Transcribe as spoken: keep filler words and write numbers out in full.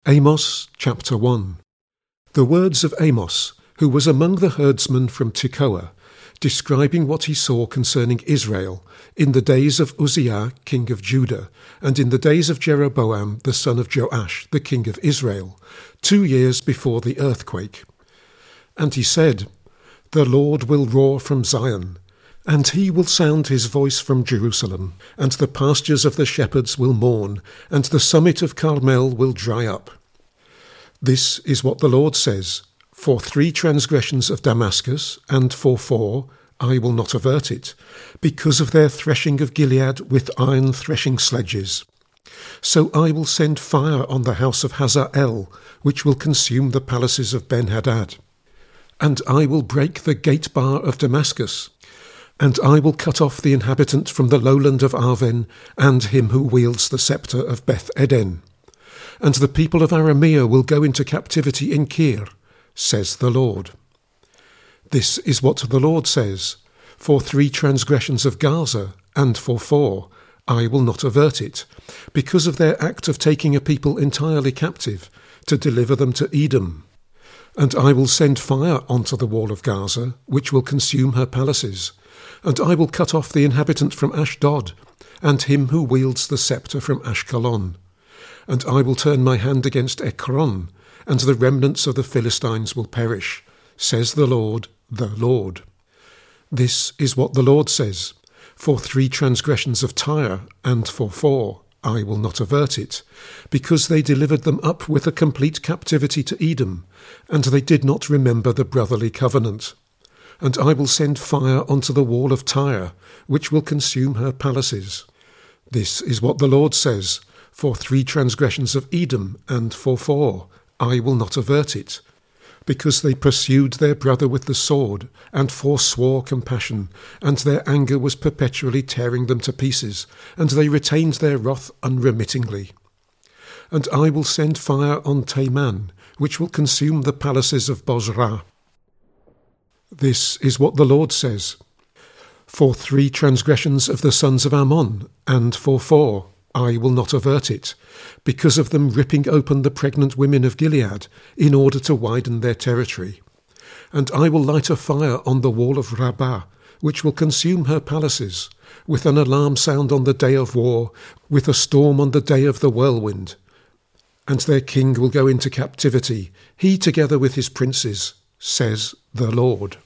Amos chapter one. The words of Amos, who was among the herdsmen from Tekoa, describing what he saw concerning Israel in the days of Uzziah king of Judah, and in the days of Jeroboam the son of Joash the king of Israel, two years before the earthquake. And he said, The Lord will roar from Zion, and he will sound his voice from Jerusalem, and the pastures of the shepherds will mourn, and the summit of Carmel will dry up. This is what the Lord says, For three transgressions of Damascus, and for four, I will not avert it, because of their threshing of Gilead with iron threshing sledges. So I will send fire on the house of Hazael, which will consume the palaces of Ben-Hadad. And I will break the gate bar of Damascus, and I will cut off the inhabitant from the lowland of Arven, and him who wields the sceptre of Beth-Eden. And the people of Arameah will go into captivity in Kir, says the Lord. This is what the Lord says, For three transgressions of Gaza, and for four, I will not avert it, because of their act of taking a people entirely captive, to deliver them to Edom. And I will send fire onto the wall of Gaza, which will consume her palaces. And I will cut off the inhabitant from Ashdod, and him who wields the sceptre from Ashkelon. And I will turn my hand against Ekron, and the remnants of the Philistines will perish, says the Lord, the Lord. This is what the Lord says, For three transgressions of Tyre, and for four, I will not avert it, because they delivered them up with a complete captivity to Edom, and they did not remember the brotherly covenant. And I will send fire onto the wall of Tyre, which will consume her palaces. This is what the Lord says, For three transgressions of Edom, and for four, I will not avert it, because they pursued their brother with the sword, and forswore compassion, and their anger was perpetually tearing them to pieces, and they retained their wrath unremittingly. And I will send fire on Teman, which will consume the palaces of Bozrah. This is what the Lord says, For three transgressions of the sons of Ammon, and for four, I will not avert it, because of them ripping open the pregnant women of Gilead, in order to widen their territory. And I will light a fire on the wall of Rabbah, which will consume her palaces, with an alarm sound on the day of war, with a storm on the day of the whirlwind. And their king will go into captivity, he together with his princes, says the Lord.